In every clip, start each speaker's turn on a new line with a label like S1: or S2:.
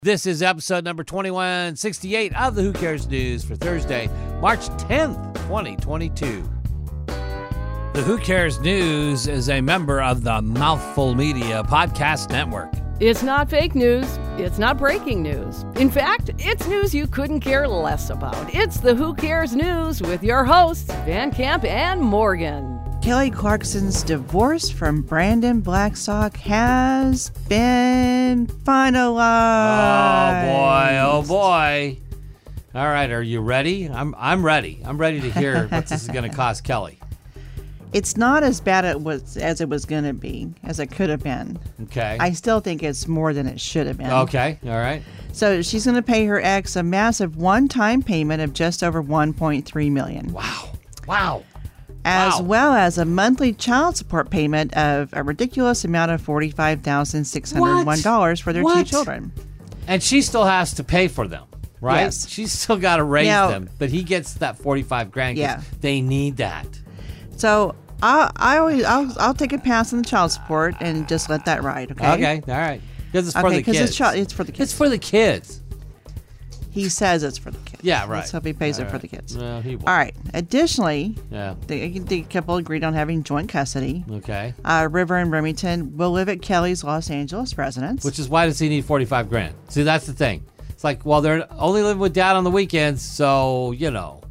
S1: This is episode number 2168 of the Who Cares News for Thursday, March 10th, 2022. The Who Cares News is a member of the Mouthful Media Podcast Network.
S2: It's not fake news. It's not breaking news. In fact, it's news you couldn't care less about. It's the Who Cares News with your hosts, Van Camp and Morgan.
S3: Kelly Clarkson's divorce from Brandon Blackstock has been finalized.
S1: Oh boy. All right, are you ready? I'm ready. I'm ready to hear what this is going to cost Kelly.
S3: It's not as bad as it was going to be, as it could have been.
S1: Okay.
S3: I still think it's more than it should have been.
S1: Okay, all right.
S3: So she's going to pay her ex a massive one-time payment of just over $1.3 million.
S1: Wow.
S3: As well as a monthly child support payment of a ridiculous amount of $45,601 for their two children.
S1: And she still has to pay for them, right?
S3: Yes.
S1: She's still got to raise them, but he gets that $45,000 because they need that.
S3: So I'll take a pass on the child support and just let that ride, okay?
S1: Okay, all right. Because it's for the kids.
S3: It's for the kids.
S1: It's for the kids.
S3: He says it's for the kids.
S1: Yeah, right.
S3: Let's hope he pays it for the kids.
S1: No, he won't.
S3: All right. Additionally,
S1: Yeah.
S3: the couple agreed on having joint custody.
S1: Okay.
S3: River and Remington will live at Kelly's Los Angeles residence.
S1: Which is why does he need $45,000? See, that's the thing. It's like, well, they're only living with dad on the weekends, so you know.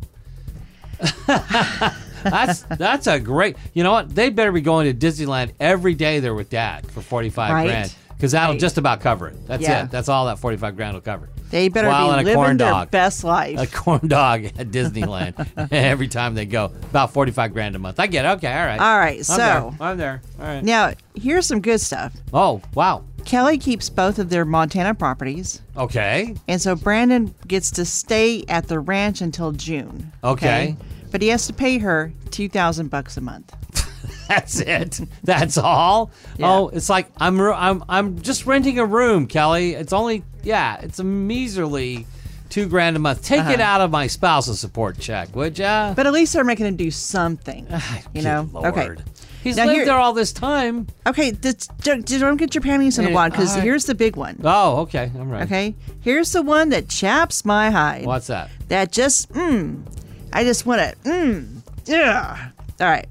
S1: That's a great. You know what? They better be going to Disneyland every day. They're with dad for $45,000 because that'll just about cover it. That's it. That's all that $45,000 will cover.
S3: They better be living their best life.
S1: A corn dog at Disneyland every time they go. About $45,000 a month. I get it. Okay, all right.
S3: All right,
S1: I'm there. All right.
S3: Now, here's some good stuff.
S1: Oh, wow.
S3: Kelly keeps both of their Montana properties.
S1: Okay.
S3: And so Brandon gets to stay at the ranch until June.
S1: Okay.
S3: But he has to pay her $2,000 a month.
S1: That's it. That's all.
S3: Yeah.
S1: Oh, it's like I'm just renting a room, Kelly. It's only it's a measly $2,000 a month. Take it out of my spousal support check, would ya?
S3: But at least they're making him do something. You know?
S1: Lord.
S3: Okay.
S1: He's lived there all this time.
S3: Okay, don't get your panties in a wad because here's the big one.
S1: Oh, okay. I'm right.
S3: Okay, here's the one that chaps my hide.
S1: What's that?
S3: That just I just want to yeah. All right.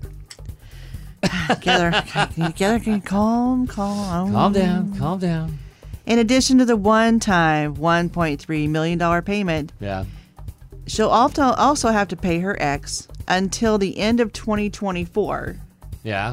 S3: Calm
S1: down.
S3: In addition to the one-time $1.3 million payment, she'll also have to pay her ex until the end of 2024.
S1: Yeah.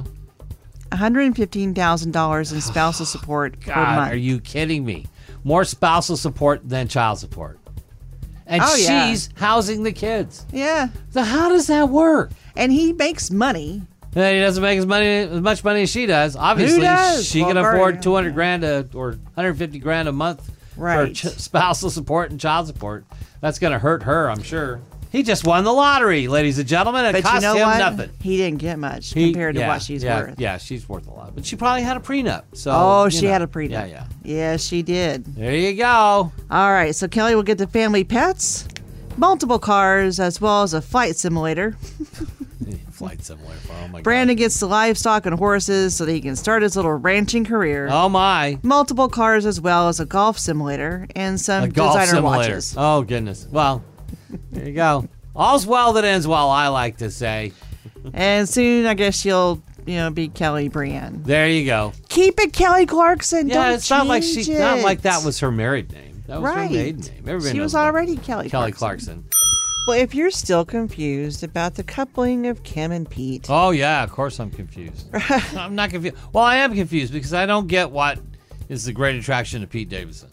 S3: $115,000 in spousal support per month.
S1: Are you kidding me? More spousal support than child support. And she's housing the kids.
S3: Yeah.
S1: So how does that work?
S3: And he makes money.
S1: He doesn't make as much money as she does. Obviously, she can afford $200,000 or $150,000 a month for spousal support and child support. That's going to hurt her, I'm sure. He just won the lottery, ladies and gentlemen. It cost him nothing.
S3: He didn't get much compared to what she's worth.
S1: Yeah, she's worth a lot. But she probably had a prenup. So
S3: she had a prenup.
S1: Yeah.
S3: Yeah, she did.
S1: There you go.
S3: All right, so Kelly will get the family pets, multiple cars, as well as a flight simulator.
S1: Flight simulator. Oh, my God.
S3: Brandon gets the livestock and horses so that he can start his little ranching career.
S1: Oh, my.
S3: Multiple cars, as well as a golf simulator and some designer watches.
S1: Oh, goodness. Well, there you go. All's well that ends well, I like to say.
S3: And soon, I guess she'll, be Kelly Brienne.
S1: There you go.
S3: Keep it Kelly Clarkson.
S1: Yeah,
S3: Don't
S1: not like
S3: change
S1: not like that was her married name. That was her maiden name. Everybody
S3: she was already Kelly
S1: Clarkson.
S3: Well, if you're still confused about the coupling of Kim and Pete.
S1: Oh, yeah, of course I'm confused. I'm not confused. Well, I am confused because I don't get what is the great attraction to Pete Davidson.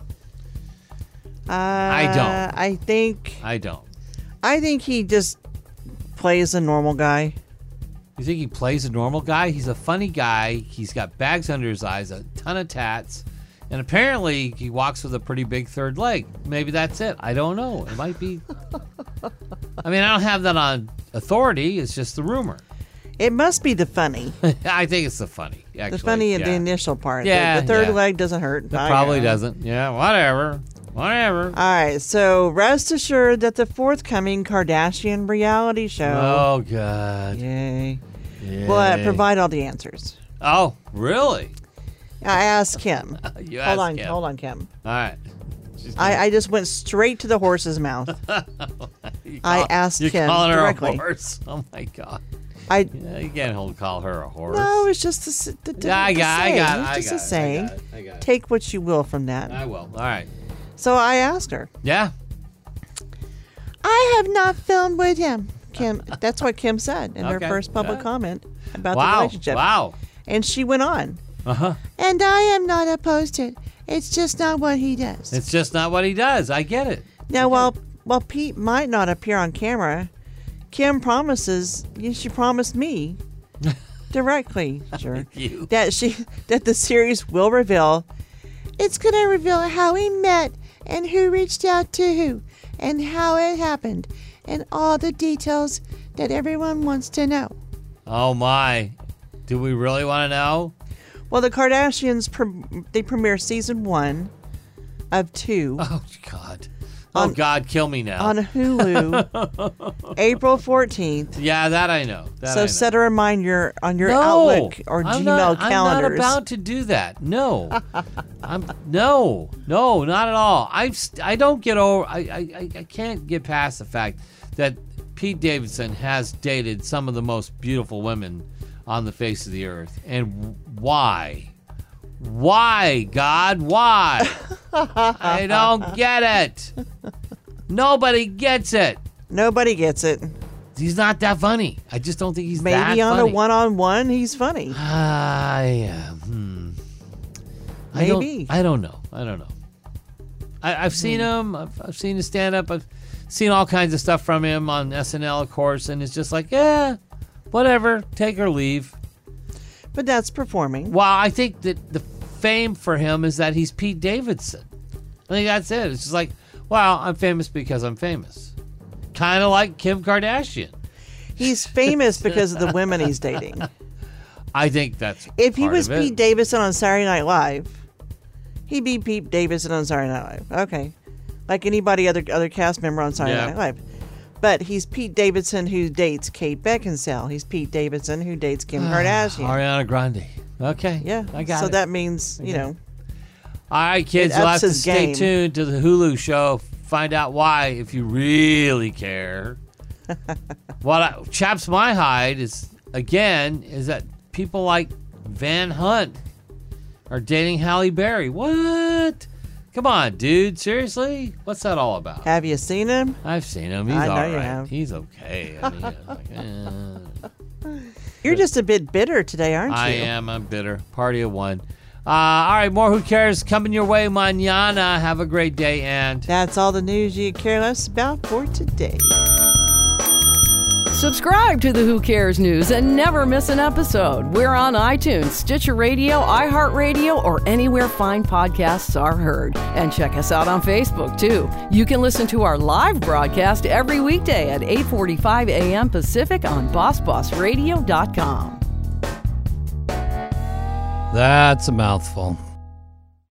S1: I don't. I don't.
S3: I think he just plays a normal guy.
S1: You think he plays a normal guy? He's a funny guy. He's got bags under his eyes, a ton of tats, and apparently he walks with a pretty big third leg. Maybe that's it. I don't know. It might be. I mean, I don't have that on authority. It's just the rumor.
S3: It must be the funny.
S1: I think it's the funny, actually.
S3: The funny in the initial part.
S1: Yeah.
S3: The third leg doesn't hurt.
S1: It probably doesn't. Yeah, whatever. All
S3: right, so rest assured that the forthcoming Kardashian reality show.
S1: Oh, God.
S3: Yay. Will provide all the answers.
S1: Oh, really?
S3: I asked Kim.
S1: Hold
S3: on, Kim.
S1: All right.
S3: I just went straight to the horse's mouth. I asked him directly.
S1: Her a horse? Oh my God! You can't call her a horse.
S3: No, it's just I got it. Take what you will from that.
S1: I will. All right.
S3: So I asked her.
S1: Yeah.
S3: I have not filmed with him, Kim. That's what Kim said in her first public comment about the relationship.
S1: Wow.
S3: And she went on.
S1: Uh-huh.
S3: And I am not opposed to it. It's just not what he does.
S1: It's just not what he does. I get it.
S3: Now, while Pete might not appear on camera, Kim promises, she promised me directly, sure, that the series will reveal. It's going to reveal how he met and who reached out to who and how it happened and all the details that everyone wants to know.
S1: Oh, my. Do we really want to know?
S3: Well, the Kardashians, they premiere season 1 of 2.
S1: Oh, God. Oh, God, kill me now.
S3: On Hulu, April 14th.
S1: Yeah, that I know.
S3: Set a reminder on your Outlook or Gmail calendars.
S1: I'm not about to do that. No. No, not at all. I don't get over, I can't get past the fact that Pete Davidson has dated some of the most beautiful women on the face of the earth. And why? Why, God? Why? I don't get it. Nobody gets it.
S3: Nobody gets it.
S1: He's not that funny. I just don't think he's that funny.
S3: Maybe on a one-on-one, he's funny.
S1: Yeah.
S3: Maybe.
S1: I don't know. I've seen him. I've seen his stand-up. I've seen all kinds of stuff from him on SNL, of course, and it's just like, yeah, whatever, take or leave.
S3: But that's performing.
S1: Well, I think that the fame for him is that he's Pete Davidson. I think that's it. It's just like, well, I'm famous because I'm famous. Kind of like Kim Kardashian.
S3: He's famous because of the women he's dating.
S1: I think that's
S3: if he was Pete Davidson on Saturday Night Live, he'd be Pete Davidson on Saturday Night Live. Okay. Like anybody other cast member on Saturday Night Live. But he's Pete Davidson who dates Kate Beckinsale. He's Pete Davidson who dates Kim Kardashian.
S1: Ariana Grande. Okay.
S3: Yeah.
S1: I got it.
S3: So that means, All
S1: right, kids, you'll have to stay tuned to the Hulu show. Find out why if you really care. What chaps my hide is that people like Van Hunt are dating Halle Berry. What? Come on, dude. Seriously? What's that all about?
S3: Have you seen him?
S1: I've seen him. He's all right. You have. He's okay. I mean,
S3: You're just a bit bitter today, aren't you?
S1: I am. I'm bitter. Party of one. All right, more Who Cares coming your way mañana. Have a great day, and
S3: that's all the news you care less about for today.
S2: Subscribe to the Who Cares News and never miss an episode. We're on iTunes, Stitcher Radio, iHeartRadio, or anywhere fine podcasts are heard. And check us out on Facebook, too. You can listen to our live broadcast every weekday at 8:45 a.m. Pacific on BossBossRadio.com.
S1: That's a mouthful.